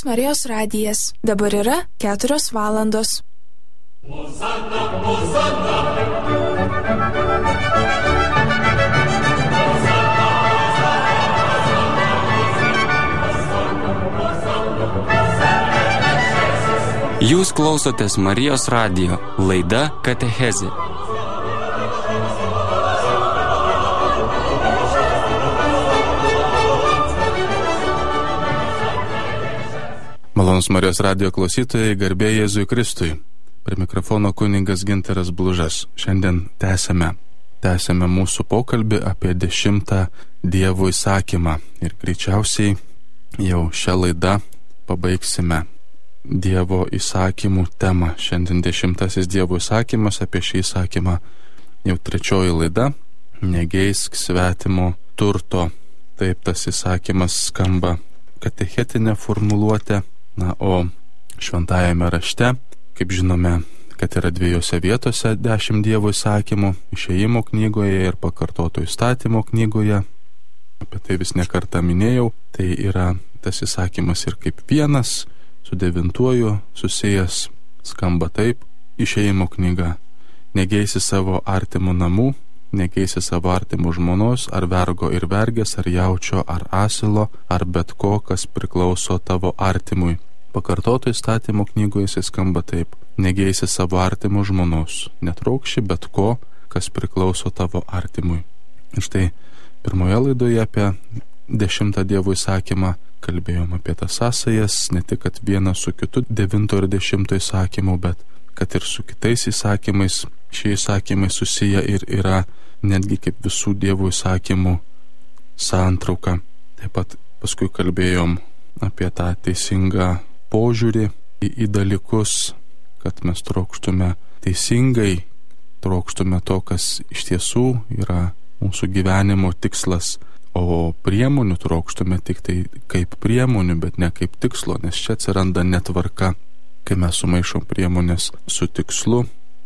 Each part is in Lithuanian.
Marijos radijas. Dabar yra 4 valandos. Hosanna, Hosanna. Jūs klausotės Marijos radijo, laida Katechezė. Malonūs Marijos radijo klausytojai, garbė Jėzui Kristui. Prie mikrofono kunigas Gintaras Blužas. Šiandien tęsime mūsų pokalbį apie 10 Dievo įsakymą. Ir greičiausiai jau šią laidą pabaigsime Dievo įsakymų temą. Šiandien 10 Dievo įsakymas, apie šį įsakymą jau 3 laida. Negeisk svetimo turto. Taip tas įsakymas skamba katechetinė formuluotė. Na, o šventajame rašte, kaip žinome, kad yra 2 vietose 10 Dievo įsakymų, Išėjimo knygoje ir Pakartoto įstatymo knygoje. Apie tai vis nekartą minėjau. Tai yra tas įsakymas ir kaip vienas, su 9 susijęs, skamba taip. Išėjimo knyga. Negeisi savo artimų namų, negeisi savo artimų žmonos, ar vergo ir vergės, ar jaučio, ar asilo, ar bet ko, kas priklauso tavo artimui. Pakartoto įstatymo knygoje jis skamba taip. Negeisi savo artimų žmonos, netraukši bet ko, kas priklauso tavo artimui. Ir štai pirmoje laidoje apie 10 Dievo įsakymą kalbėjom apie tas sąsajas, ne tik kad vienas su kitu 9 ir 10 įsakymų, bet kad ir su kitais įsakymais. Šie įsakymai susiję ir yra netgi kaip visų Dievo įsakymų santrauka. Taip pat paskui kalbėjom apie tą teisingą požiūrį į dalykus, kad mes trokštume teisingai, trokštume to, kas iš tiesų yra mūsų gyvenimo tikslas, o priemonių trokštume tik tai kaip priemonių, bet ne kaip tikslo, nes čia atsiranda netvarka, kai mes sumaišom priemonės su tikslu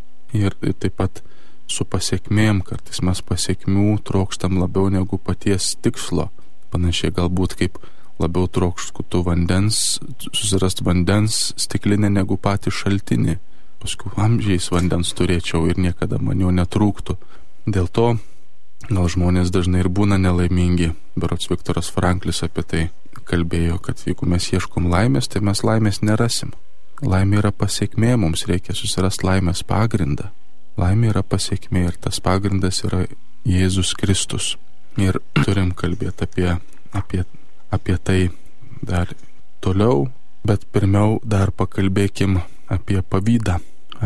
ir taip pat su pasiekmėm. Kartais mes pasiekmių trokštam labiau negu paties tikslo. Panašiai galbūt kaip labiau trokštų vandens, susirast vandens stiklinę negu patį šaltinį. Paskui amžiais vandens turėčiau ir niekada man jo netrūktų. Dėl to gal žmonės dažnai ir būna nelaimingi. Berods Viktoras Franklis apie tai kalbėjo, kad jeigu mes ieškom laimės, tai mes laimės nerasim. Laimė yra pasiekmė, mums reikia susirasti laimės pagrindą. Laimė yra pasiekmė ir tas pagrindas yra Jėzus Kristus. Ir turim kalbėti apie tai dar toliau, bet pirmiau dar pakalbėkim apie pavydą.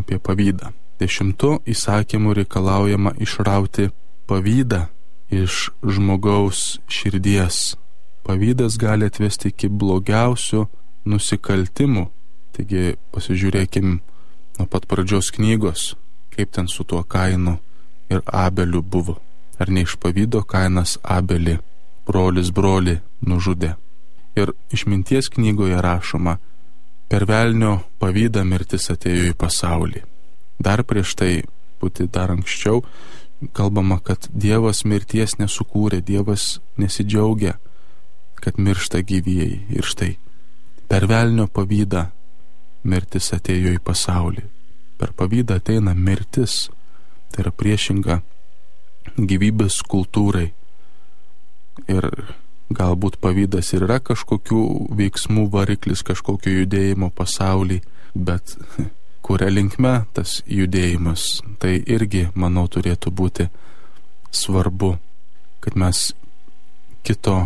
10 įsakymų reikalaujama išrauti pavydą iš žmogaus širdies. Pavydas gali atvesti iki blogiausių nusikaltimų. Taigi pasižiūrėkim nuo pat pradžios knygos, kaip ten su tuo Kainu ir Abeliu buvo. Ar ne iš pavydo Kainas Abelį, brolis brolį, nužudė. Ir išminties knygoje rašoma, per velnio pavydą mirtis atėjo į pasaulį. Dar prieš tai, dar anksčiau, kalbama, kad Dievas mirties nesukūrė, Dievas nesidžiaugia, kad miršta gyvieji. Ir štai, per velnio pavydą mirtis atėjo į pasaulį. Per pavydą ateina mirtis, tai yra priešinga gyvybės kultūrai. Ir galbūt pavydas ir yra kažkokių veiksmų variklis, kažkokio judėjimo pasaulį, bet kuria linkme tas judėjimas, tai irgi, manau, turėtų būti svarbu, kad mes kito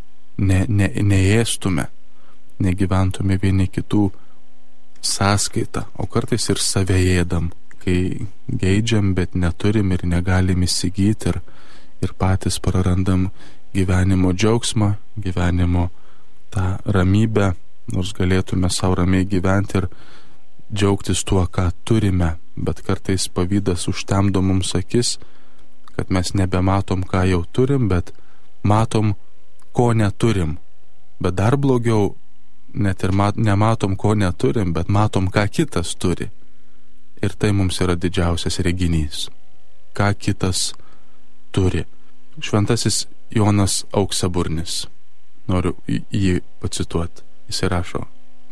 neėstume, negyventume vieni kitų sąskaitą, o kartais ir save ėdam, kai geidžiam, bet neturim ir negalim įsigyti ir patys prarandam gyvenimo džiaugsmą, gyvenimo tą ramybę, nors galėtume savo ramiai gyventi ir džiaugtis tuo, ką turime, bet kartais pavydas užtemdo mums akis, kad mes nebematom, ką jau turim, bet matom, ko neturim. Bet dar blogiau, net ir nematom, ko neturim, bet matom, ką kitas turi. Ir tai mums yra didžiausias reginys. Ką kitas turi. Šventasis Jonas Auksaburnis. Noriu jį pacituoti. Jis rašo,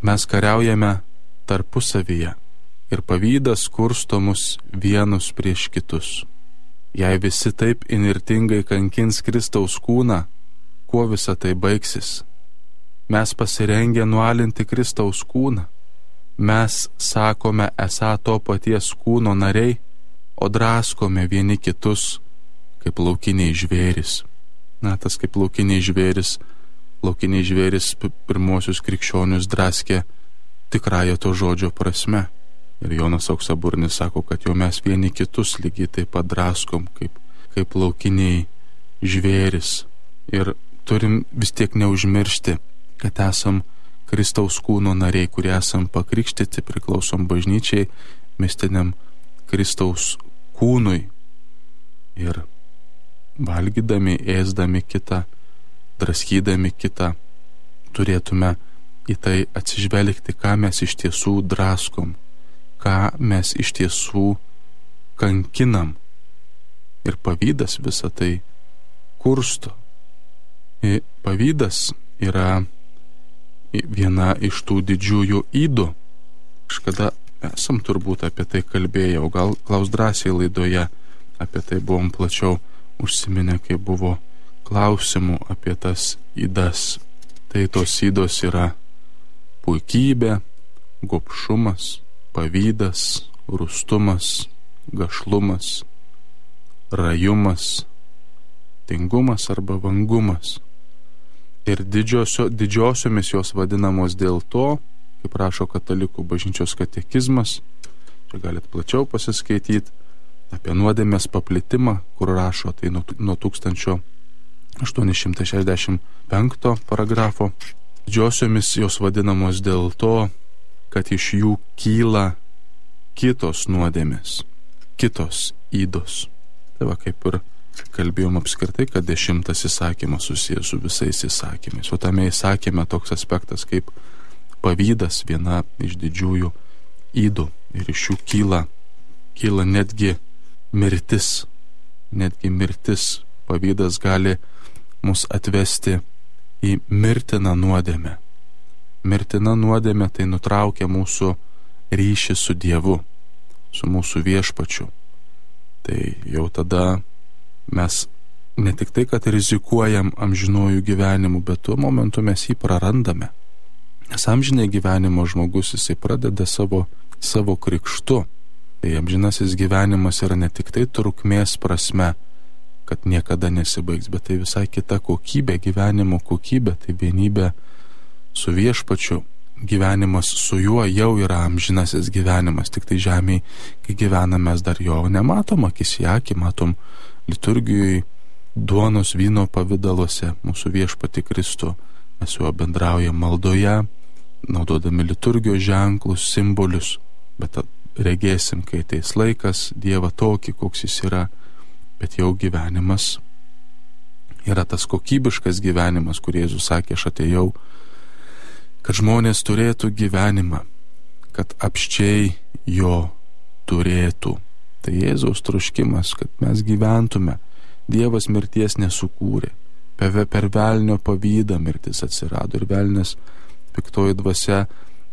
mes kariaujame tarpusavyje ir pavydas kursto mus vienus prieš kitus. Jei visi taip inirtingai kankins Kristaus kūną, kuo visa tai baigsis? Mes pasirengę nualinti Kristaus kūną. Mes sakome esą to paties kūno nariai, o draskome vieni kitus kaip laukiniai žvėrys. Tas kaip laukiniai žvėrys pirmosius krikščionius draskė tikrąją to žodžio prasme. Ir Jonas Auksaburnis sako, kad jau mes vieni kitus lygiai taip pat draskom kaip laukiniai žvėrys. Ir turim vis tiek neužmiršti, kad esam Kristaus kūno nariai, kurie esam pakrikštyti, priklausom bažnyčiai, mistiniam Kristaus kūnui. Ir valgydami, ėsdami kitą, draskydami kitą, turėtume į tai atsižvelgti, ką mes iš tiesų draskom, ką mes iš tiesų kankinam. Ir pavydas visą tai kursto. Pavydas yra viena iš tų didžiųjų ydų. Kažkada esam turbūt apie tai kalbėję, o gal Klaus drąsiai laidoje apie tai buvom plačiau užsiminę, kai buvo klausimų apie tas ydas. Tai tos ydos yra puikybė, gobšumas, pavydas, rūstumas, gašlumas, rajumas, tingumas arba vangumas. Ir didžiosiomis jos vadinamos dėl to, kaip rašo Katalikų bažnyčios katekizmas, čia galit plačiau pasiskaityti apie nuodėmės paplitimą, kur rašo tai nuo 1865 paragrafo. Didžiosiomis jos vadinamos dėl to, kad iš jų kyla kitos nuodėmės, kitos ydos. Tai va, kaip ir kalbėjom apskritai, kad 10 įsakymas susijęs su visais įsakymais. O tame įsakyme toks aspektas kaip pavydas, viena iš didžiųjų ydų. Ir iš jų kyla netgi mirtis. Netgi mirtis. Pavydas gali mus atvesti į mirtiną nuodėmę. Mirtina nuodėmė tai nutraukia mūsų ryšį su Dievu, su mūsų viešpačiu. Tai jau tada mes ne tik tai, kad rizikuojam amžinuoju gyvenimu, bet tuo momentu mes jį prarandame. Nes amžinai gyvenimo žmogus jisai pradeda savo krikštu. Tai amžinasis gyvenimas yra ne tik tai trukmės prasme, kad niekada nesibaigs, bet tai visai kita kokybė, gyvenimo kokybė, tai vienybė su viešpačiu. Gyvenimas su juo jau yra amžinasis gyvenimas, tik tai žemėje, kai gyvename, mes dar jo nematom akis į akį, matom liturgijoje, duonos, vyno pavidaluose mūsų viešpatį Kristų. Mes su juo bendraujam maldoje, naudodami liturgijos ženklus, simbolius, bet regėsim, kai ateis laikas, Dievą tokį, koks jis yra, bet jau gyvenimas yra tas kokybiškas gyvenimas, kur Jėzus sakė, aš atėjau, kad žmonės turėtų gyvenimą, kad apsčiai jo turėtų. Tai Jėzaus troškimas, kad mes gyventume. Dievas mirties nesukūrė. Per velnio pavydą mirtis atsirado ir velnias piktoji dvasia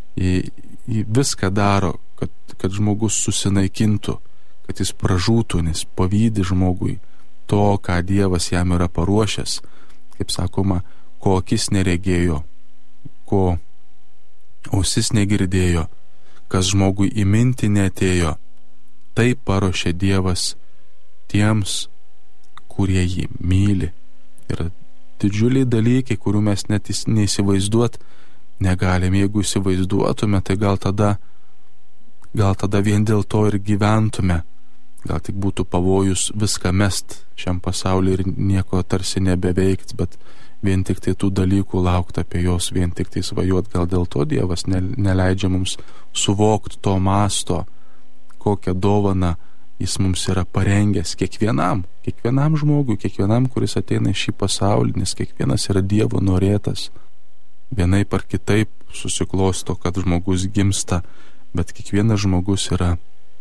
į viską daro, kad žmogus susinaikintų, kad jis pražūtų, nes pavydi žmogui to, ką Dievas jam yra paruošęs. Kaip sakoma, ko akis neregėjo, ko ausis negirdėjo, kas žmogui į mintį neatėjo, tai paruošė Dievas tiems, kurie jį myli. Yra didžiuliai dalykai, kurių mes net neįsivaizduot negalim. Jeigu įsivaizduotume, tai gal tada vien dėl to ir gyventume. Gal tik būtų pavojus viską mest šiam pasauliu ir nieko tarsi nebeveikt, bet vien tik tai tų dalykų laukti apie jos, vien tik tai svajot. Gal dėl to Dievas neleidžia mums suvokti to masto, kokią dovaną jis mums yra parengęs kiekvienam žmogui, kiekvienam, kuris ateina į šį pasaulį, nes kiekvienas yra Dievo norėtas. Vienaip ar kitaip susiklosto, kad žmogus gimsta, bet kiekvienas žmogus yra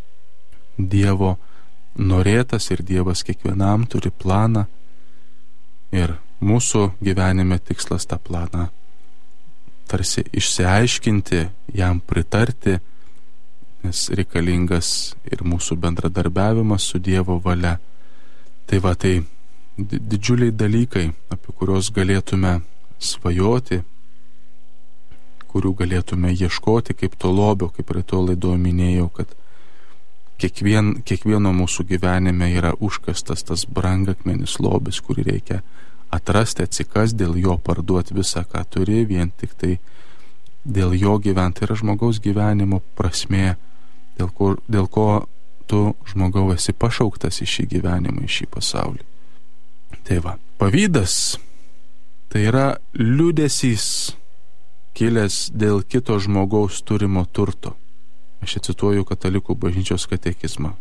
Dievo norėtas ir Dievas kiekvienam turi planą ir mūsų gyvenime tikslas tą planą tarsi išsiaiškinti, jam pritarti, nes reikalingas ir mūsų bendradarbiavimas su Dievo valia. Tai va, tai didžiuliai dalykai, apie kuriuos galėtume svajoti, kurių galėtume ieškoti kaip to lobio, kaip prie to laido minėjau, kad kiekvieno mūsų gyvenime yra užkastas tas brangakmenis lobis, kurį reikia atrasti, atsikast, dėl jo parduoti visą, ką turi, vien tik tai dėl jo gyventi. Yra žmogaus gyvenimo prasmė, dėl ko tu, žmogau, esi pašauktas į šį gyvenimą, į šį pasaulį. Tai va, pavydas tai yra liūdesys kilęs dėl kito žmogaus turimo turto. Aš cituoju Katalikų bažnyčios katekizmą,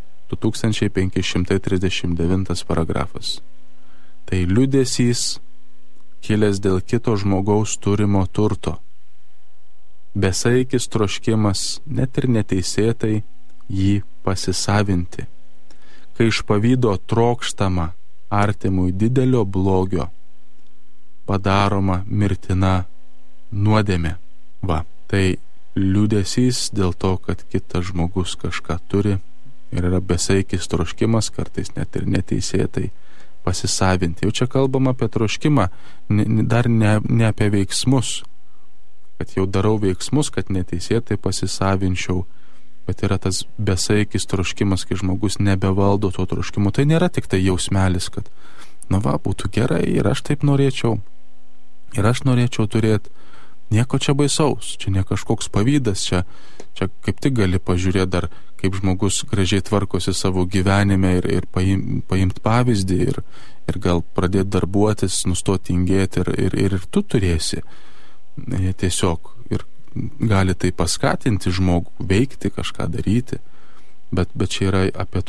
2539 paragrafas. Tai liūdesys kilęs dėl kito žmogaus turimo turto. Besaikis troškimas net ir neteisėtai jį pasisavinti. Kai iš pavydo trokštama artimui didelio blogio, padaroma mirtina nuodėmė. Va, tai liūdesys dėl to, kad kitas žmogus kažką turi ir yra besaikis troškimas, kartais net ir neteisėtai pasisavinti. Jau čia kalbam apie troškimą, dar ne apie veiksmus, kad jau darau veiksmus, kad neteisėtai pasisavinčiau, bet yra tas besaikis troškimas, kai žmogus nebevaldo to troškimo. Tai nėra tik tai jausmelis, kad būtų gerai ir aš taip norėčiau, ir aš norėčiau turėti. Nieko čia baisaus, čia ne kažkoks pavydas, čia kaip tik gali pažiūrėti dar, kaip žmogus gražiai tvarkosi savo gyvenime ir paimti pavyzdį ir gal pradėti darbuotis, nustoti tingėti ir tu turėsi tiesiog ir gali tai paskatinti žmogų veikti, kažką daryti, bet čia yra apie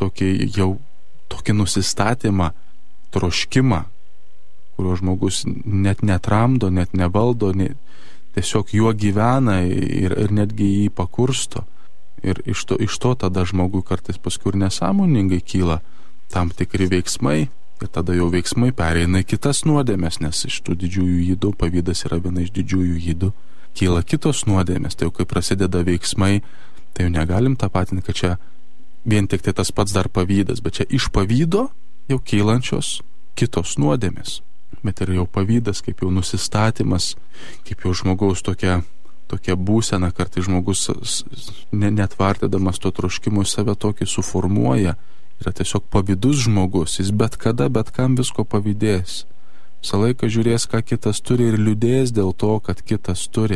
tokį nusistatymą, troškimą, kurio žmogus net netramdo, net nevaldo, tiesiog juo gyvena ir netgi jį pakursto. Ir iš to tada žmogui kartais paskui ir nesąmoningai kyla tam tikri veiksmai ir tada jau veiksmai pereina į kitas nuodėmės, nes iš tų didžiųjų ydų, pavydas yra viena iš didžiųjų ydų, kyla kitos nuodėmės. Tai jau kai prasideda veiksmai, tai jau negalim tapatinti, kad čia vien tik tai tas pats dar pavydas, bet čia iš pavydo jau kylančios kitos nuodėmės. Bet ir jau pavydas, kaip jau nusistatymas, kaip jau žmogaus tokia būsena, kartais žmogus netvartydamas to troškimo į save tokį suformuoja, yra tiesiog pavydus žmogus, jis bet kada, bet kam visko pavydės. Visą laiką žiūrės, ką kitas turi ir liūdės dėl to, kad kitas turi.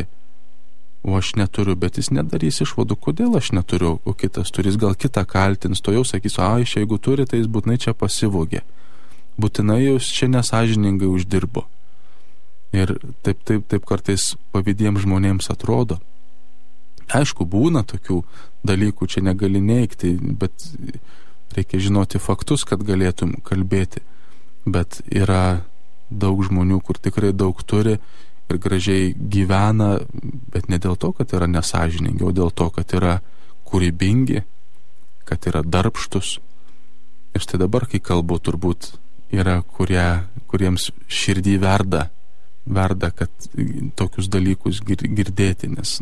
O aš neturiu, bet jis nedarys išvadų, kodėl aš neturiu, o kitas turi, jis gal kitą kaltins, to jau sakys, jeigu turi, tai jis būtinai čia pasivogė. Būtinai jūs čia nesažiningai uždirbo. Ir taip kartais pavydiems žmonėms atrodo. Aišku, būna tokių dalykų, čia negali neigti, bet reikia žinoti faktus, kad galėtum kalbėti. Bet yra daug žmonių, kur tikrai daug turi ir gražiai gyvena, bet ne dėl to, kad yra nesažiningi, o dėl to, kad yra kūrybingi, kad yra darbštus. Ir štai dabar, kai kalbu, turbūt yra, kuriems širdį verda, kad tokius dalykus girdėti, nes,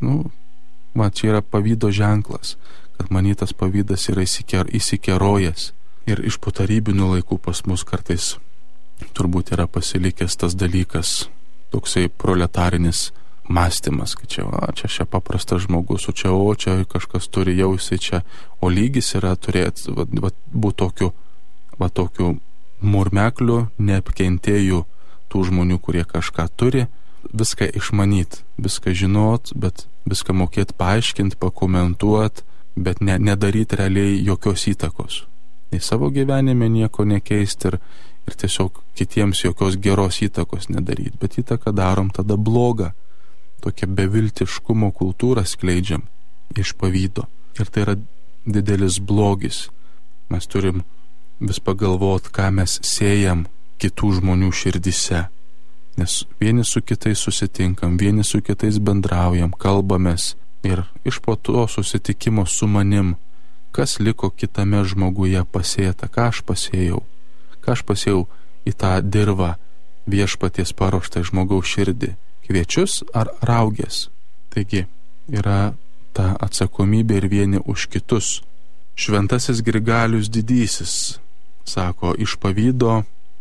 čia yra pavydo ženklas, kad manytas pavydas yra įsikerojęs. Ir iš potarybinių laikų pas mus kartais turbūt yra pasilikęs tas dalykas, toksai proletarinis mąstymas, kad čia paprastas žmogus, o čia kažkas turi jausti čia, o lygis yra turėti būti tokiu murmekliu, neapkentėjų tų žmonių, kurie kažką turi, viską išmanyti, viską žinot, bet viską mokėti paaiškinti, pakomentuoti, bet nedaryti realiai jokios įtakos. Į savo gyvenime nieko nekeisti ir tiesiog kitiems jokios geros įtakos nedaryti, bet įtaką darom tada blogą, tokią beviltiškumo kultūrą skleidžiam iš pavydo. Ir tai yra didelis blogis. Mes turim vis pagalvot, ką mes sėjam kitų žmonių širdise. Nes vieni su kitais susitinkam, vieni su kitais bendraujam, kalbamės ir iš po to susitikimo su manim, kas liko kitame žmoguje pasėta, ką aš pasėjau į tą dirvą viešpaties paruoštą žmogaus širdį. kviečius ar raugės. Taigi yra ta atsakomybė ir vieni už kitus. Šventasis Grigalius Didysis sako, iš pavydo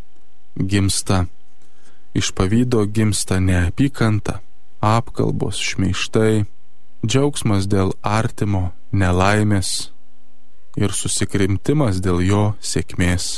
gimsta neapykanta, apkalbos, šmeižtai, džiaugsmas dėl artimo nelaimės ir susikrimtimas dėl jo sėkmės.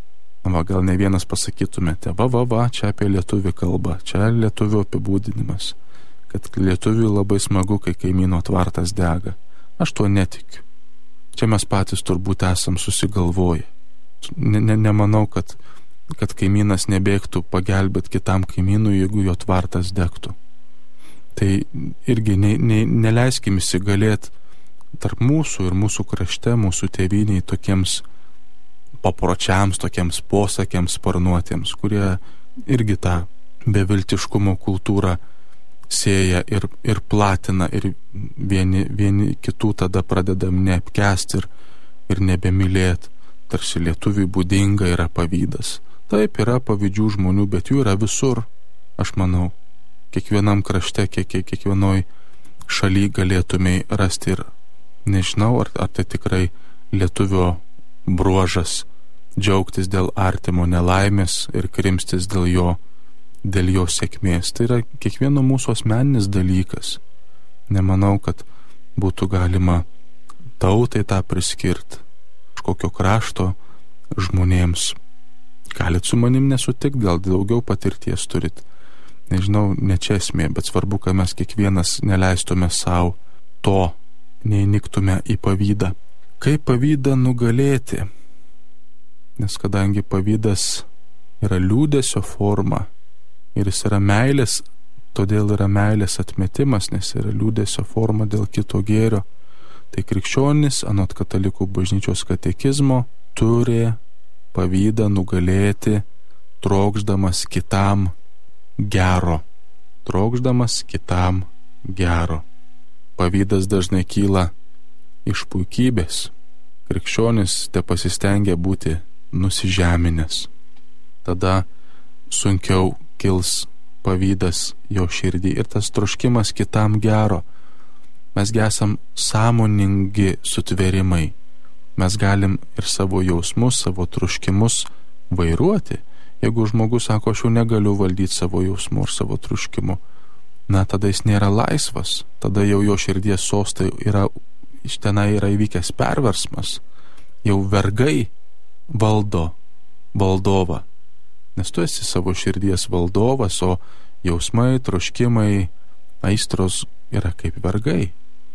Gal ne vienas pasakytumėte, čia apie lietuvių kalbą, čia lietuvių apibūdinimas, kad lietuviui labai smagu, kai kaimyno tvartas dega. Aš tuo netikiu. Čia mes patys turbūt esam susigalvoję. Nemanau, kad kaimynas nebėgtų pagelbėti kitam kaimynui, jeigu jo tvartas degtų. Tai irgi neleiskim įsigalėti tarp mūsų ir mūsų krašte, mūsų tėvyniai tokiems papročiams, tokiems posakiams sparnuotiems, kurie irgi tą beviltiškumo kultūrą sėja ir platina, ir vieni kitų tada pradedam neapkęsti ir nebemylėti. Tarsi lietuviui būdinga yra pavydas. Taip, yra pavydžių žmonių, bet jų yra visur. Aš manau, kiekvienam krašte, kiekvienoj šaly galėtumei rasti ir nežinau, ar tai tikrai lietuvio bruožas džiaugtis dėl artimo nelaimės ir krimstis dėl jo sėkmės. Tai yra kiekvieno mūsų asmeninis dalykas. Nemanau, kad būtų galima tautai tą priskirti, kažkokio krašto žmonėms. Galit su manim nesutikti, gal daugiau patirties turit. Nežinau, ne čia esmė, bet svarbu, kad mes kiekvienas neleistume savo to, neįniktume į pavydą. Kaip pavydą nugalėti? Nes kadangi pavydas yra liūdesio forma ir jis yra meilės, todėl yra meilės atmetimas, nes yra liūdesio forma dėl kito gėrio, tai krikščionis, anot katalikų bažnyčios katekizmo, turi pavydą nugalėti trokšdamas kitam gero. Pavydas dažnai kyla iš puikybės. Krikščionis tepasistengia būti nusižeminęs. Tada sunkiau kils pavydas jo širdį ir tas troškimas kitam gero. Mes esam sąmoningi sutvėrimai. Mes galim ir savo jausmus, savo troškimus vairuoti. Jeigu žmogus sako, aš jau negaliu valdyti savo jausmų ir savo troškimų, tada jis nėra laisvas. Tada jau jo širdies sostai iš tenai yra įvykęs perversmas. Jau vergai valdo valdovą. Nes tu esi savo širdies valdovas, o jausmai, troškimai, aistros yra kaip vergai,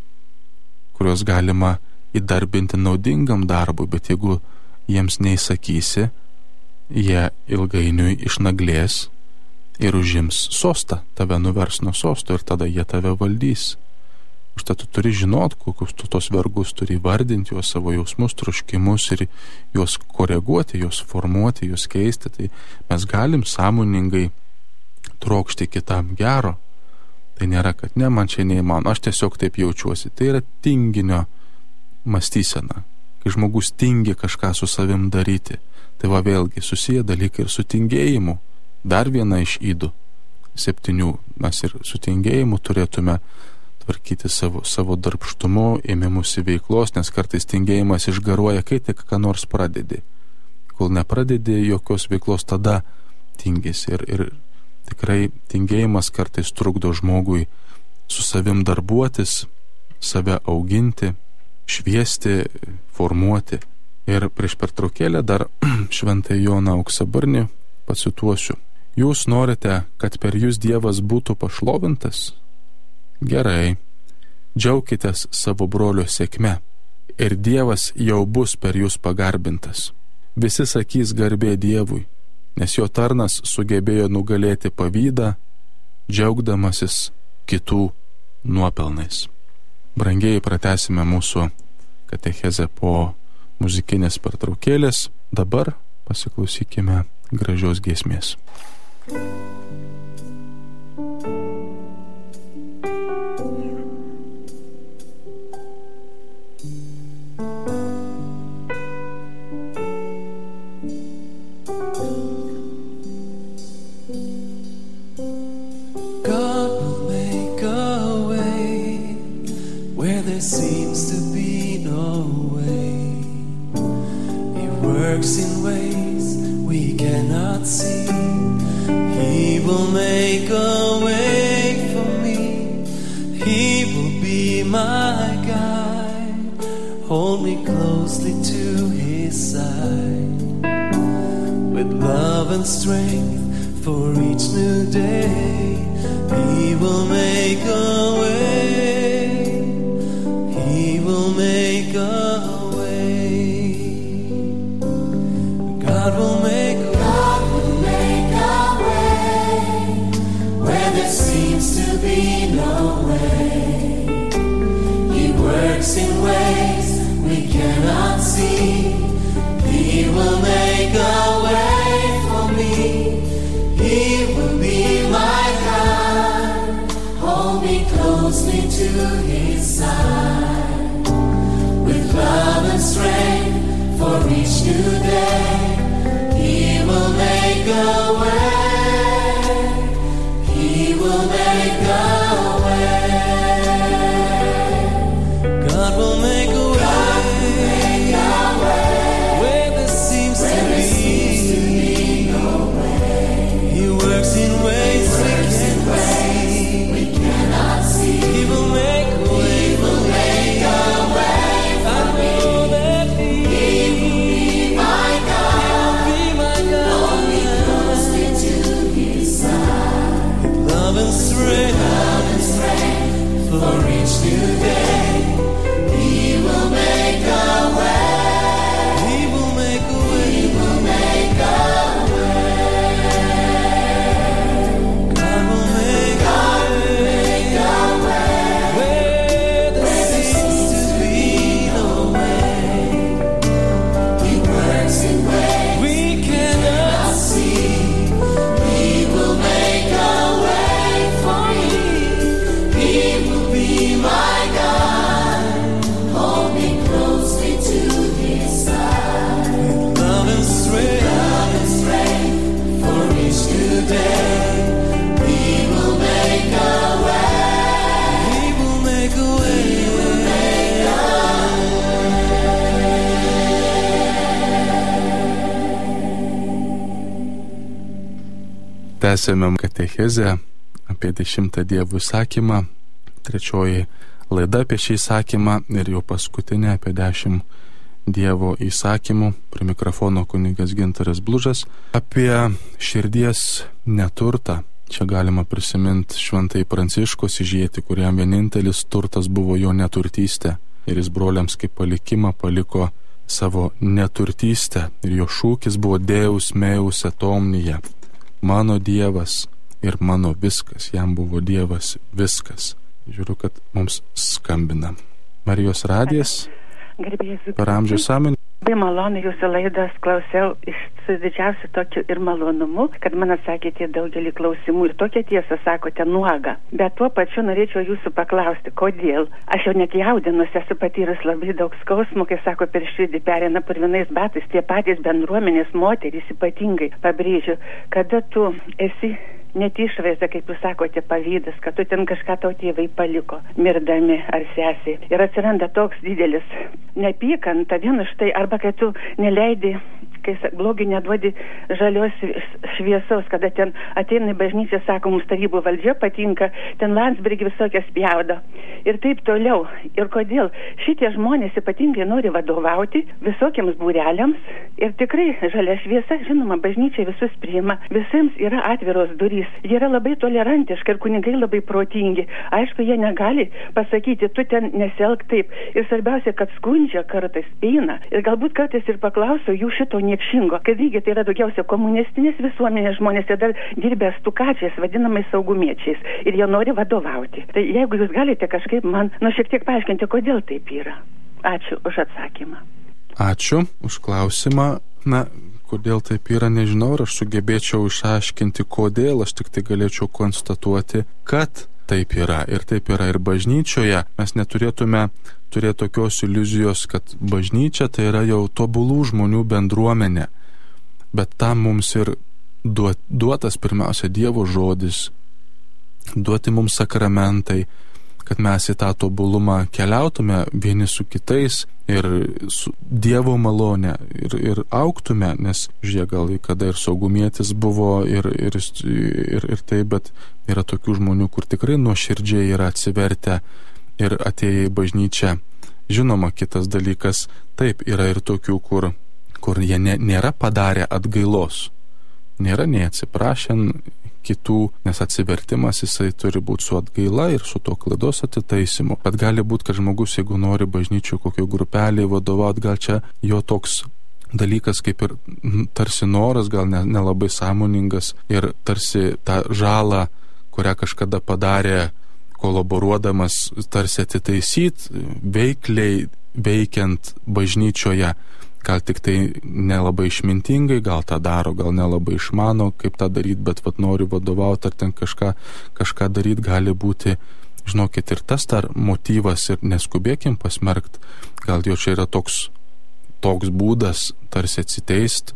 kuriuos galima įdarbinti naudingam darbui, bet jeigu jiems neįsakysi, jie ilgainiui išnaglės ir užims sostą, tave nuvers nuo sosto ir tada jie tave valdys. Užtat tu turi žinot, kokius tu tos vergus turi vardinti, juos savo jausmus, troškimus ir juos koreguoti, juos formuoti, juos keisti. Tai mes galim sąmoningai trokšti kitam gero. Tai nėra, kad ne, man čia neįmanoma, aš tiesiog taip jaučiuosi. Tai yra tinginio mąstysena, kai žmogus tingi kažką su savim daryti. Tai va vėlgi susiję dalykai ir su tingėjimu. Dar viena iš ydų 7 mes ir su tingėjimu turėtume tvarkyti savo darbštumu, ėmimusi veiklos, nes kartais tingėjimas išgaruoja, kai tik ką nors pradedi. Kol nepradedi jokios veiklos, tada tingisi. Ir tikrai tingėjimas kartais trukdo žmogui su savim darbuotis, save auginti, šviesti, formuoti. Ir prieš pertraukėlę dar šventąjį Joną Auksabarnį pacituosiu. Jūs norite, kad per jūs Dievas būtų pašlovintas? Gerai, džiaukitės savo brolio sėkme ir Dievas jau bus per jūs pagarbintas. Visi sakys garbė Dievui, nes jo tarnas sugebėjo nugalėti pavydą, džiaugdamasis kitų nuopelnais. Brangieji, pratęsime mūsų katechezę po muzikinės pertraukėlės. Dabar pasiklausykime gražios giesmės. God works in ways we cannot see. He will make a way for me. He will be my guide. Hold me closely to His side. With love and strength for each new day, He will make a way. He will make a way. God will make a way. God will make a way where there seems to be no way. He works in ways we cannot see. He will make a way for me. He will be my God. Hold me closely to His side. With love and strength for each new day, He will make a way. He will make a way. God will make a way. Where there seems to be no way. He works in ways we cannot see. He will make a way. He will make a way for me. I know that He will be my God. He will be my God. Hold me closely to His side. With love and strength For each new day, He will make a way. He will make a way. He will make a way. God will make a way where there seems to be no way. He works in ways We cannot see. He will make a way for me. He will be my God. Hold me closely to His side. with love and strength For each new day, He will make a way. He will make a way. Tęsėme katechezę apie 10 Dievo įsakymą, 3 laida apie šį įsakymą ir jau paskutinė apie 10 Dievo įsakymų. Prie mikrofono kunigas Gintaras Blužas. Apie širdies neturtą. Čia galima prisiminti šventąjį Pranciškų Asyžietį, kuriam vienintelis turtas buvo jo neturtystė. Ir jis broliams kaip palikimą paliko savo neturtystę. Ir jo šūkis buvo Deus meus et omnia. Mano Dievas ir mano viskas. Jam buvo Dievas viskas. Žiūriu, kad mums skambina Marijos radijas per amžių sąmonę. Labai malonu jūsų laidas klausiau su didžiausiu tokiu ir malonumu, kad man atsakėte daugelį klausimų ir tokią tiesą sakote nuoga. Bet tuo pačiu norėčiau jūsų paklausti, kodėl. Aš jau net jaudinusi, esu patyrus labai daug skausmų, kai sako, per širdį perina purvinais batais, tie patys bendruomenės moterys ypatingai pabrėžiu, kada tu esi net išvaizda, kaip jūs sakote, pavydas, kad tu ten kažką tau tėvai paliko, mirdami ar sesė. Ir atsiranda toks didelis neapykanta vien už tai, arba kai tu neleidi, kai blogiui neduodi žalios šviesos, kada ten ateina į bažnyčią, sako, mums tarybų valdžia patinka, ten Landsbergį visokias spjaudo. Ir taip toliau. Ir kodėl šitie žmonės ypatingai nori vadovauti visokiems būreliams ir tikrai žalia šviesa, žinoma, bažnyčia visus priima, visiems yra atviros durys. Jie yra labai tolerantiški ir kunigai labai protingi. Aišku, jie negali pasakyti, tu ten nesielk taip. Ir svarbiausia, kad skundžia kartais, eina. Ir galbūt kartais ir paklauso jų šito niekšingo, kad lygiai tai yra daugiausia komunistinės visuomenės žmonės ir dar dirbę stukačiais, vadinamais saugumiečiais. Ir jie nori vadovauti. Tai jeigu jūs galite kažkaip man, šiek tiek paaiškinti, kodėl taip yra. Ačiū už atsakymą. Ačiū už klausimą. Kodėl taip yra, nežinau, ar aš sugebėčiau išaiškinti, kodėl. Aš tik tai galėčiau konstatuoti, kad taip yra. Ir taip yra ir bažnyčioje. Mes neturėtume turėti tokios iliuzijos, kad bažnyčia tai yra jau tobulų žmonių bendruomenė. Bet tam mums ir duotas pirmiausia Dievo žodis, duoti mums sakramentai, kad mes į tą tobulumą keliautume vieni su kitais ir su Dievo malone ir augtume, nes žiūrėk, gal kada ir saugumietis buvo ir tai, bet yra tokių žmonių, kur tikrai nuoširdžiai yra atsivertę ir atėję į bažnyčią. Žinoma, kitas dalykas, taip, yra ir tokių, kur jie nėra padarę atgailos, nėra nei atsiprašę kitų, nes atsivertimas jisai turi būti su atgaila ir su to klaidos atitaisimu. Bet gali būti, kad žmogus, jeigu nori bažnyčių kokio grupelį vadovauti, gal čia jo toks dalykas kaip ir tarsi noras, gal nelabai sąmoningas ir tarsi tą žalą, kurią kažkada padarė kolaboruodamas, tarsi atitaisyti veikliai veikiant bažnyčioje. Gal tik tai nelabai išmintingai, gal tą daro, gal nelabai išmano, kaip tą daryti, bet nori vadovauti ar ten kažką daryti, gali būti, žinokit, ir tas dar motyvas ir neskubėkim pasmerkt, gal jo čia yra toks būdas tarsi atsiteist,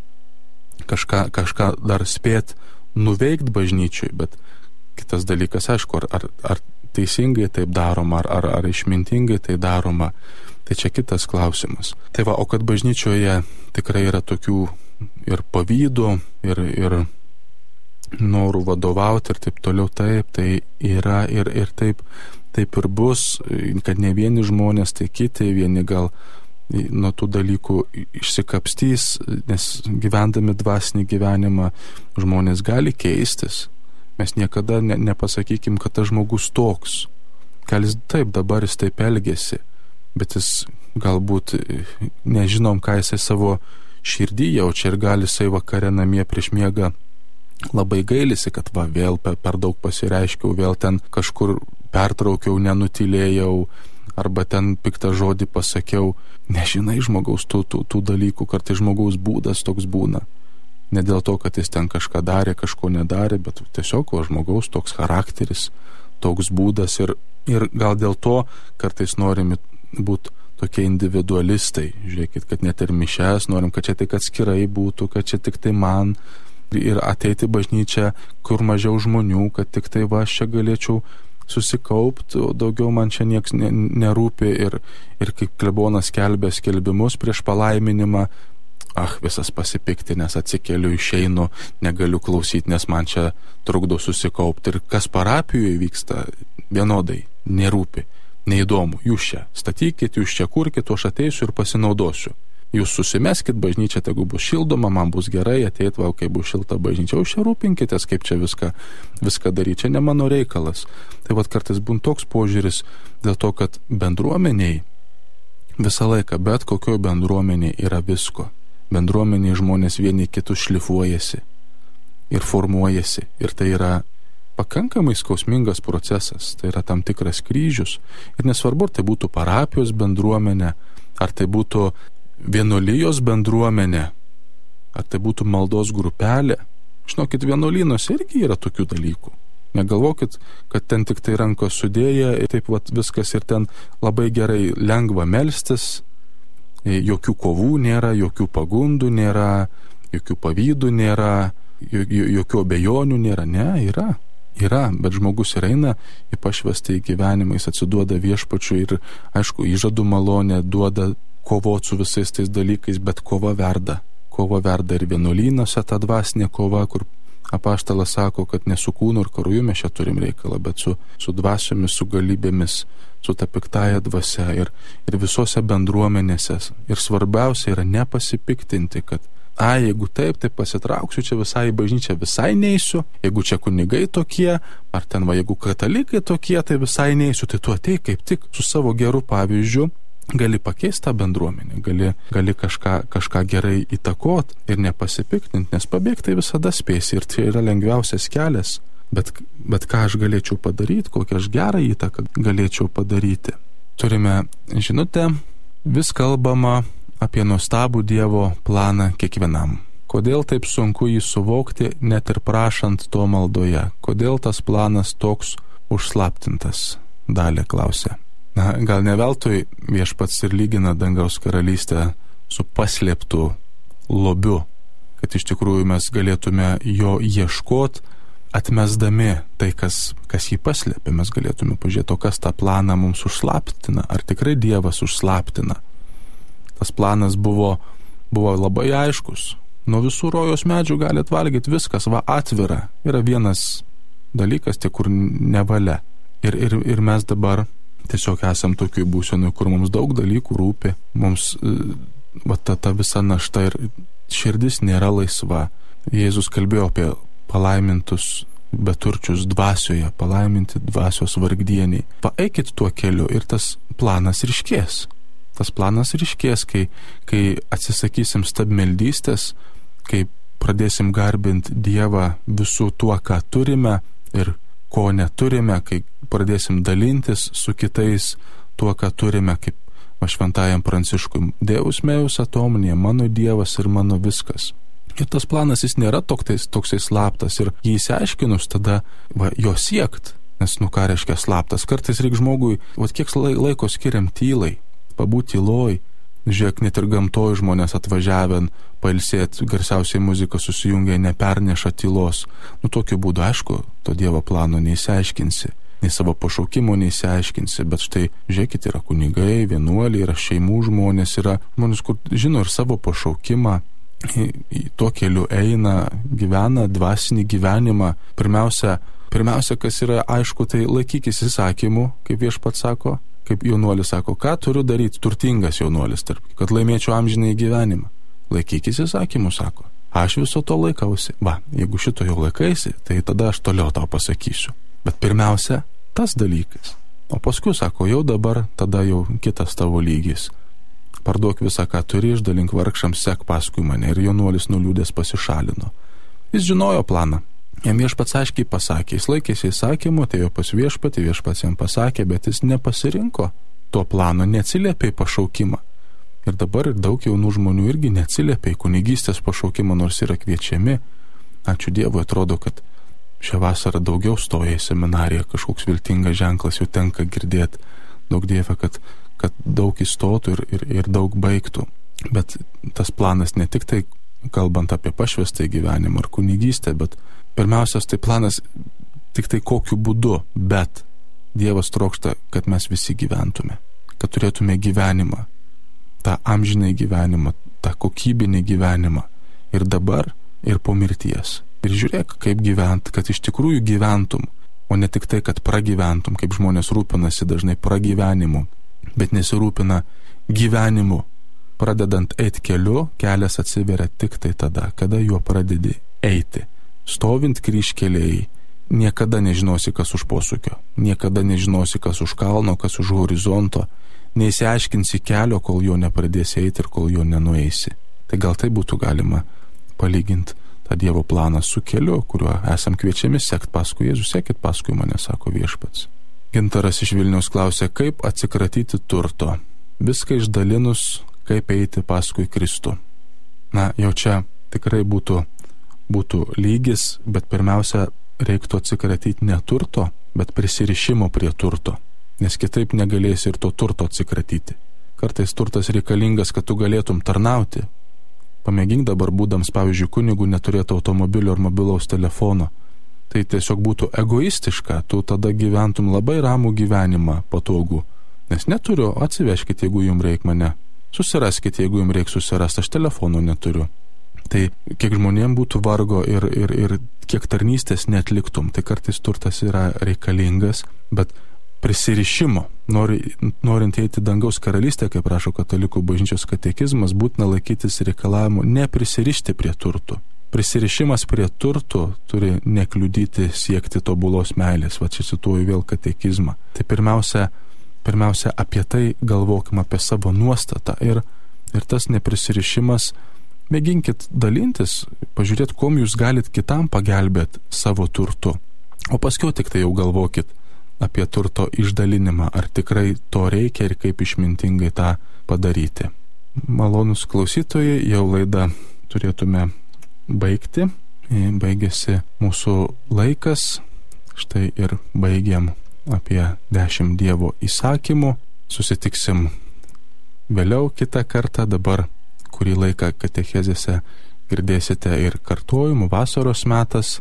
kažką dar spėt nuveikt bažnyčiui, bet kitas dalykas, aišku, ar teisingai taip daroma, ar išmintingai tai daroma, tai čia kitas klausimas. Tai va, o kad bažnyčioje tikrai yra tokių ir pavydų, ir norų vadovauti ir taip toliau, taip, tai yra ir taip ir bus, kad ne vieni žmonės, tai kiti, vieni gal nuo tų dalykų išsikapstys, nes gyvendami dvasinį gyvenimą žmonės gali keistis. Mes niekada nepasakykim, kad tas žmogus toks. Gal jis taip, dabar jis taip elgėsi, bet jis galbūt nežinom, ką jisai savo širdį jaučia ir gali jisai vakare namie prieš miegą labai gailisi, kad va vėl per daug pasireiškiau, vėl ten kažkur pertraukiau, nenutylėjau, arba ten piktą žodį pasakiau. Nežinai žmogaus tų dalykų, kartais žmogaus būdas toks būna. Ne dėl to, kad jis ten kažką darė, kažko nedarė, bet tiesiog žmogaus toks charakteris, toks būdas ir gal dėl to kartais norime būti tokie individualistai. Žiūrėkit, kad net ir mišes norim, kad čia tik atskirai būtų, kad čia tik tai man ir ateiti bažnyčią, kur mažiau žmonių, kad tik tai va, aš čia galėčiau susikaupti, daugiau man čia nieks nerūpi ir kaip klebonas skelbė skelbimus prieš palaiminimą, visas pasipiktinęs, atsikeliu, išeinu, negaliu klausyti, nes man čia trukdo susikaupti. Ir kas parapijoje vyksta, vienodai, nerūpi, neįdomu. Jūs čia statykit, jūs čia kurkit, aš ateisiu ir pasinaudosiu. Jūs susimeskit, bažnyčia tegu bus šildoma, man bus gerai, ateit, kai bus šilta bažnyčia, jūs čia rūpinkitės, kaip čia viską daryti, čia ne mano reikalas. Tai kartais būn toks požiūris dėl to, kad bendruomeniai visą laiką, bet kokio bendruomeniai yra visko. Bendruomeniai žmonės vieni kitus šlifuojasi ir formuojasi. Ir tai yra pakankamai skausmingas procesas. Tai yra tam tikras kryžius. Ir nesvarbu, ar tai būtų parapijos bendruomenė, ar tai būtų vienuolijos bendruomenė, ar tai būtų maldos grupelė. Žinokit, vienuolynuose irgi yra tokių dalykų. Negalvokit, kad ten tik tai rankos sudėję ir taip viskas ir ten labai gerai lengva melstis. Jokių kovų nėra, jokių pagundų nėra, jokių pavydų nėra, jokių abejonių nėra. Ne, yra, bet žmogus ir eina į pašvestą į gyvenimą, jis atsiduoda viešpačiui ir, aišku, įžadų malonę duoda kovoti su visais tais dalykais, bet kova verda ir vienuolynuose ta dvasinė kova, kur apaštalas sako, kad ne su kūnu ir krauju mes čia turim reikalą, bet su dvasiomis, su galybėmis, su ta piktaja dvasia ir visose bendruomenėse. Ir svarbiausia yra nepasipiktinti, kad jeigu taip, tai pasitrauksiu čia visai į bažnyčią, visai neisiu, jeigu čia kunigai tokie, ar ten jeigu katalikai tokie, tai visai neisiu, tai tu atei kaip tik su savo geru pavyzdžiu, gali pakeisti tą bendruomenę, gali kažką gerai įtakot ir nepasipiktinti, nes pabėgti visada spėsi ir tai yra lengviausias kelias. Bet ką aš galėčiau padaryti, kokią aš gerą įtaką galėčiau padaryti. Turime žinutę, vis kalbama apie nuostabų Dievo planą kiekvienam. Kodėl taip sunku jį suvokti, net ir prašant to maldoje? Kodėl tas planas toks užslaptintas? Dalė klausė. Gal ne veltui viešpats ir lygina dangaus karalystę su paslėptu lobiu, kad iš tikrųjų mes galėtume jo ieškoti atmesdami tai, kas jį paslėpė, mes galėtume pažiūrėti, o kas tą planą mums užslaptina, ar tikrai Dievas užslaptina. Tas planas buvo labai aiškus. Nuo visų rojos medžių galite valgyti viskas, atvira. Yra vienas dalykas, tik kur nevalia. Ir mes dabar tiesiog esam tokioj būsenoj, kur mums daug dalykų rūpi, mums ta visa našta ir širdis nėra laisva. Jėzus kalbėjo apie palaimintus beturčius dvasioje, palaiminti dvasios vargdieniai. Eikit tuo keliu ir tas planas ryškės. Tas planas ryškės, kai atsisakysim stabmeldystės, kai pradėsim garbinti Dievą visų tuo, ką turime ir ko neturime, kai pradėsim dalintis su kitais tuo, ką turime, kaip šventajam Pranciškui. Deus meus atomnė, mano Dievas ir mano viskas. Ir tas planas jis nėra toksai slaptas ir jį įsiaiškinus tada jo siekt, nes ką reiškia slaptas. Kartais reikia žmogui, kiek laiko skiriam tylai, pabūti tyloj. Žiūrėk, net ir gamtoj žmonės atvažiavę pailsėti, garsiausiai muzika susijungia, neperneša tylos. Tokiu būdu, aišku, to Dievo plano neįsiaiškinsi, nei savo pašaukimo neįsiaiškinsi, bet štai, žiūrėkit, yra kunigai, vienuoliai, yra šeimų žmonės, yra žmonės, kur žino ir savo pašaukimą, į tuo keliu eina, gyvena dvasinį gyvenimą. Pirmiausia, kas yra aišku, tai laikykis įsakymų, kaip Viešpats sako. Kaip jaunuolis sako, ką turiu daryti, turtingas jaunuolis, kad laimėčiau amžinąjį gyvenimą. Laikykis įsakymų, sako. Aš viso to laikausi. Jeigu šito jau laikaisi, tai tada aš toliau tau pasakysiu. Bet pirmiausia, tas dalykas. O paskui sako, jau dabar, tada jau kitas tavo lygis. Parduok visą, ką turi, išdalink vargšams, sek paskui mane. Ir jaunuolis nuliūdęs pasišalino. Jis žinojo planą. Jam Viešpats aiškiai pasakė, jis laikėsi įsakymų, tai jo pas Viešpatį, Viešpats jam pasakė, bet jis nepasirinko to plano, neatsiliepė į pašaukimą. Ir dabar daug jaunų žmonių irgi neatsiliepė į kunigystės pašaukimą, nors yra kviečiami. Ačiū Dievui, atrodo, kad šią vasarą daugiau stoja į seminariją, kažkoks viltingas ženklas jau tenka girdėti. Daug Dieve, kad daug įstotų ir daug baigtų. Bet tas planas ne tik tai kalbant apie pašvestą gyvenimą ar kunigystę, bet pirmiausias tai planas tik tai kokiu būdu, bet Dievas trokšta, kad mes visi gyventume, kad turėtume gyvenimą, tą amžinai gyvenimą, tą kokybinį gyvenimą ir dabar, ir po mirties. Ir žiūrėk, kaip gyvent, kad iš tikrųjų gyventum, o ne tik tai, kad pragyventum, kaip žmonės rūpinasi dažnai pragyvenimu, bet nesirūpina gyvenimu. Pradedant eiti keliu, kelias atsiveria tik tai tada, kada juo pradedi eiti. Stovint kryžkelėje, niekada nežinosi, kas už posūkio, niekada nežinosi, kas už kalno, kas už horizonto, neįsiaiškinsi kelio, kol jo nepradėsi eiti ir kol jo nenueisi. Tai gal tai būtų galima palyginti tą Dievo planą su keliu, kuriuo esam kviečiami sekti paskui Jėzų, sekit paskui mane, sako Viešpats. Gintaras iš Vilniaus klausė, kaip atsikratyti turto, viską išdalinus, kaip eiti paskui Kristų. Jau čia tikrai būtų lygis, bet pirmiausia, reiktų atsikratyti ne turto, bet prisirišimo prie turto, nes kitaip negalėsi ir to turto atsikratyti. Kartais turtas reikalingas, kad tu galėtum tarnauti. Pamėgink dabar, būdams, pavyzdžiui, kunigų, neturėti automobilio ar mobilaus telefono. Tai tiesiog būtų egoistiška, tu tada gyventum labai ramų gyvenimą, patogų. Nes neturiu, atsiveškite, jeigu jums reik mane. Susiraskite, jeigu jums reik susirasti, aš telefono neturiu. Tai kiek žmonėms būtų vargo ir kiek tarnystės netliktum, tai kartais turtas yra reikalingas, bet prisirišimo, norint eiti dangaus karalystę, kaip prašo katalikų bažnyčios katekizmas, būtina laikytis reikalavimų neprisirišti prie turtų. Prisirišimas prie turtų turi nekliudyti siekti tobulos meilės, čia cituoju vėl katekizmą. Tai pirmiausia apie tai galvokime, apie savo nuostatą ir tas neprisirišimas, mėginkit dalintis, pažiūrėti, kuom jūs galit kitam pagelbėti savo turtu, o paskiau tik tai jau galvokit apie turto išdalinimą, ar tikrai to reikia ir kaip išmintingai tą padaryti. Malonus klausytojai, jau laidą turėtume baigti, baigėsi mūsų laikas, štai ir baigiam apie 10 Dievo įsakymų, susitiksim vėliau kitą kartą, dabar kurį laiką katechezėse girdėsite ir kartojimų, vasaros metas,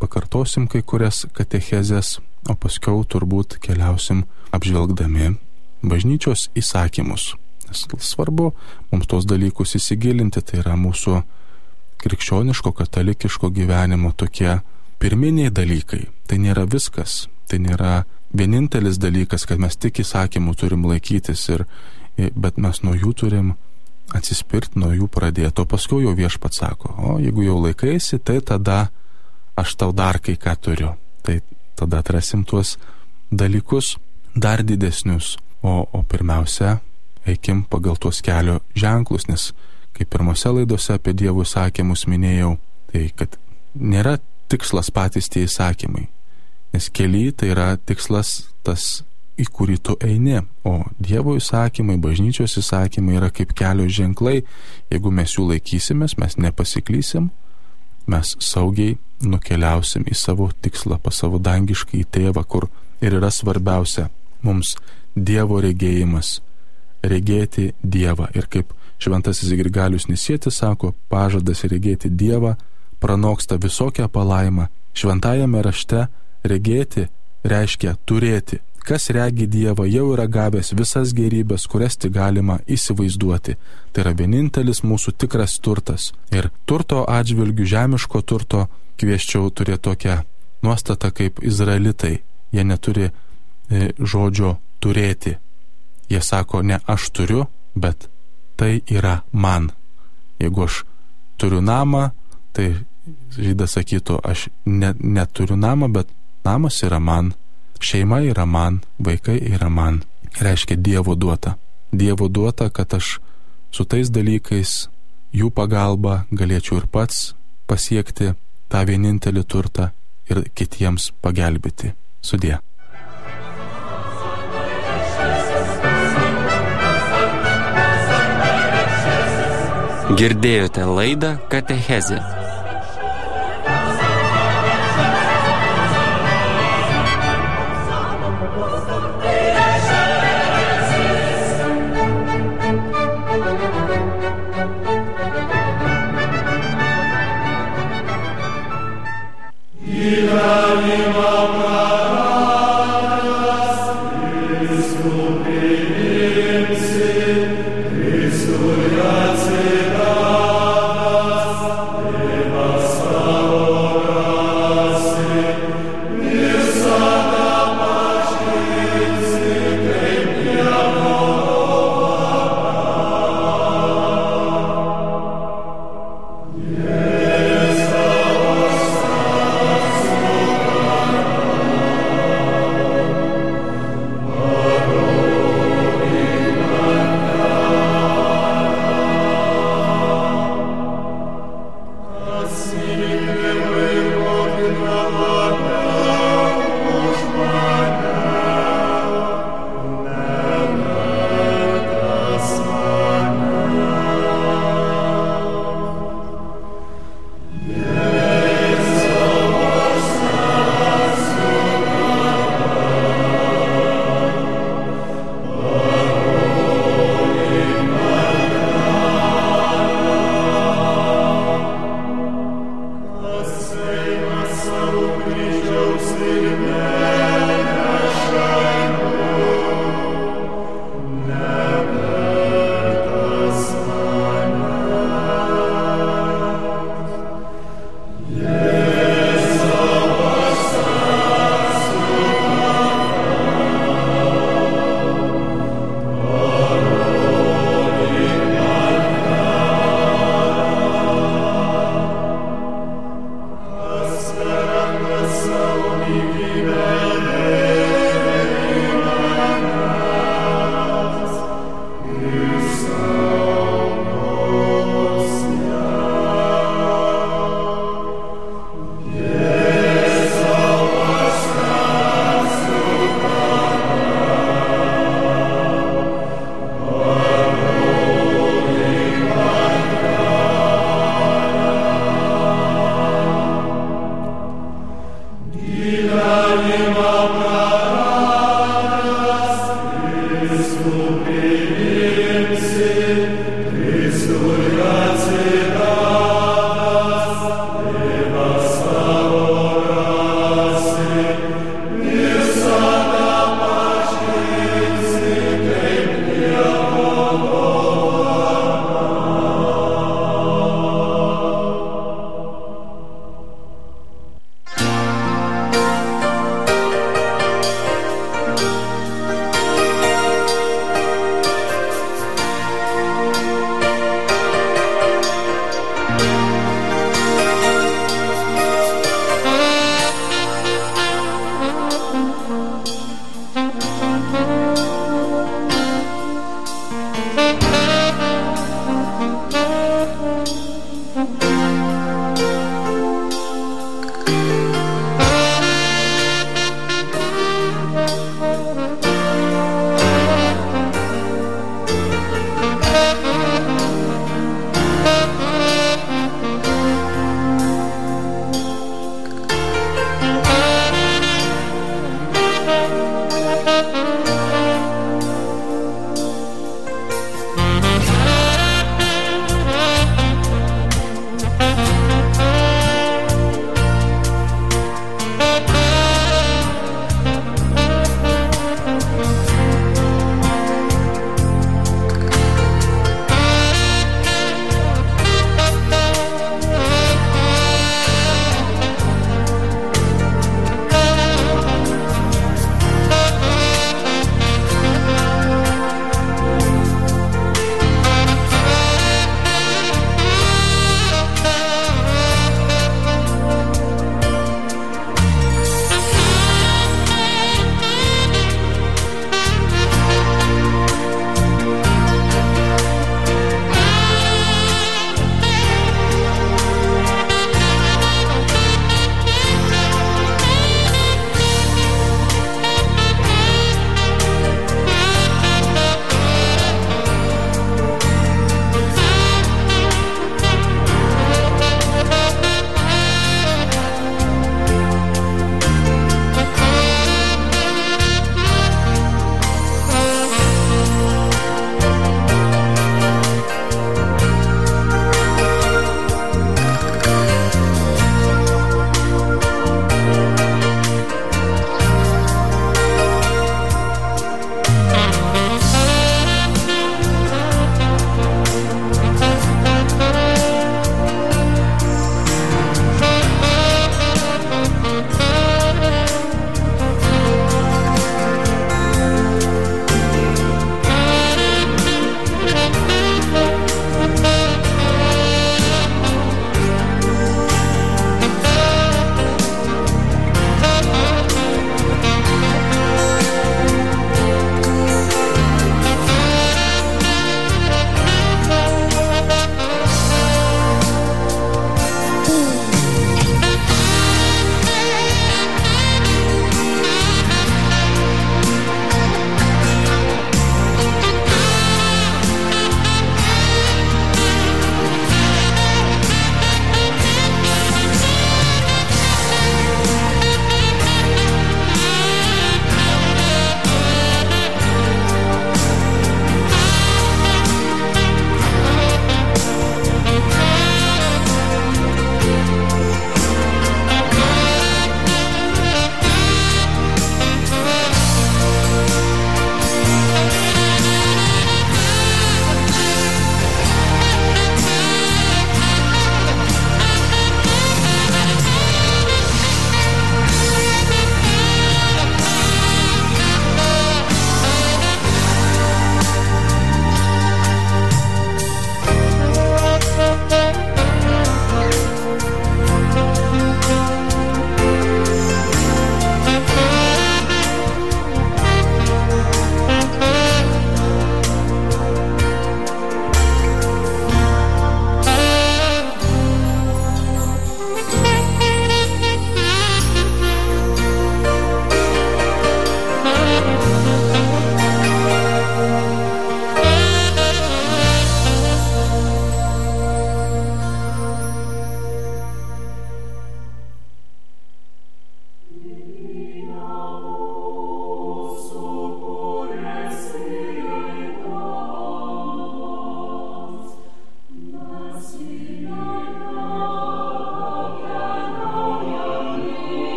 pakartosim kai kurias katechezės, o paskiau turbūt keliausim apžvelgdami bažnyčios įsakymus. Nes svarbu mums tos dalykus įsigilinti, tai yra mūsų krikščioniško, katalikiško gyvenimo tokie pirminiai dalykai. Tai nėra viskas, tai nėra vienintelis dalykas, kad mes tik įsakymų turim laikytis, bet mes nuo jų turim atsispirti, nuo jų pradėti, o paskui jau Viešpats sako, o jeigu jau laikaisi, tai tada aš tau dar kai ką turiu. Tai tada atrasim tuos dalykus dar didesnius, o pirmiausia, eikim pagal tuos kelio ženklus, nes kaip pirmose laidose apie Dievo įsakymus minėjau, tai kad nėra tikslas patys tie įsakymai, nes kely tai yra tikslas tas, į kurį tu eini, o Dievo įsakymai, bažnyčios įsakymai yra kaip kelio ženklai. Jeigu mes jų laikysimės, mes nepasiklysim, mes saugiai nukeliausim į savo tikslą, pas savo dangiškąjį tėvą, kur ir yra svarbiausia mums Dievo regėjimas, regėti Dievą. Ir kaip šventasis Grigalius Nisietis sako, pažadas regėti Dievą pranoksta visokią palaimą. Šventajame rašte regėti reiškia turėti. Kas regi Dievą, jau yra gavęs visas gerybės, kurias tik galima įsivaizduoti. Tai yra vienintelis mūsų tikras turtas. Ir turto atžvilgių, žemiško turto, kvieščiau turėti tokią nuostatą kaip izraelitai. Jie neturi žodžio turėti. Jie sako, ne aš turiu, bet tai yra man. Jeigu aš turiu namą, tai žydas sakytų, aš neturiu namą, bet namas yra man. Šeima yra man, vaikai yra man. Reiškia Dievo duota. Dievo duota, kad aš su tais dalykais, jų pagalba galėčiau ir pats pasiekti tą vienintelį turtą ir kitiems pagelbėti. Sudie. Girdėjote laidą Katechezė.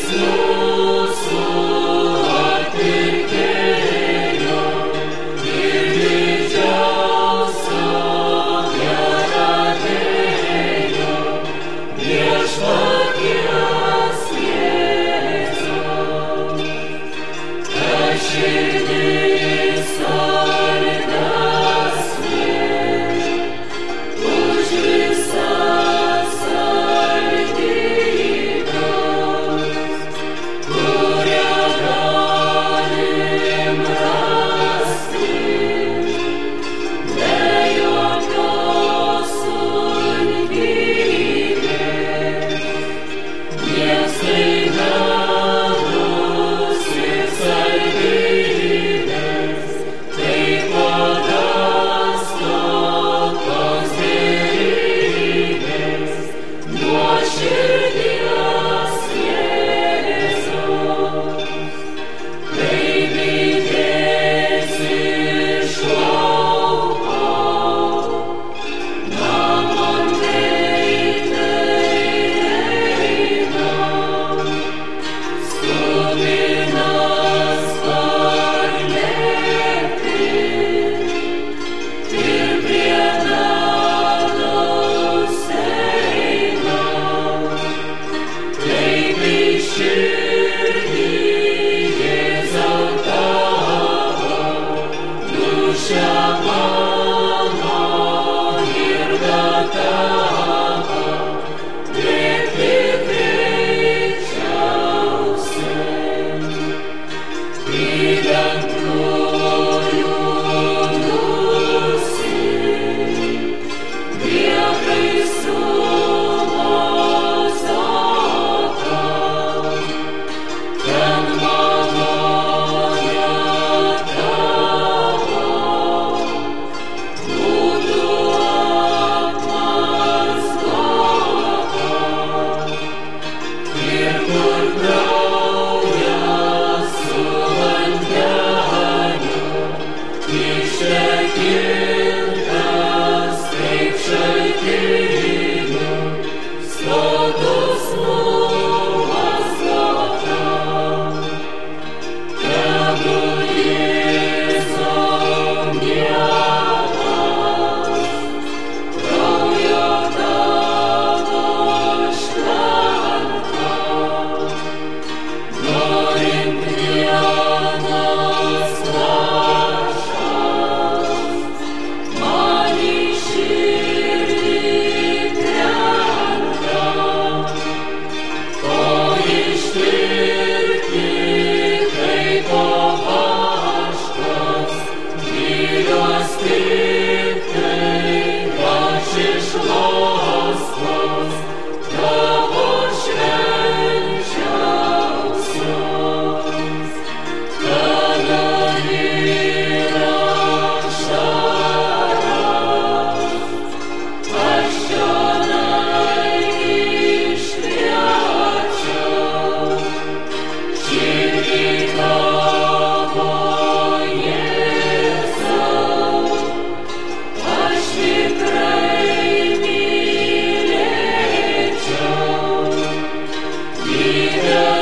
Be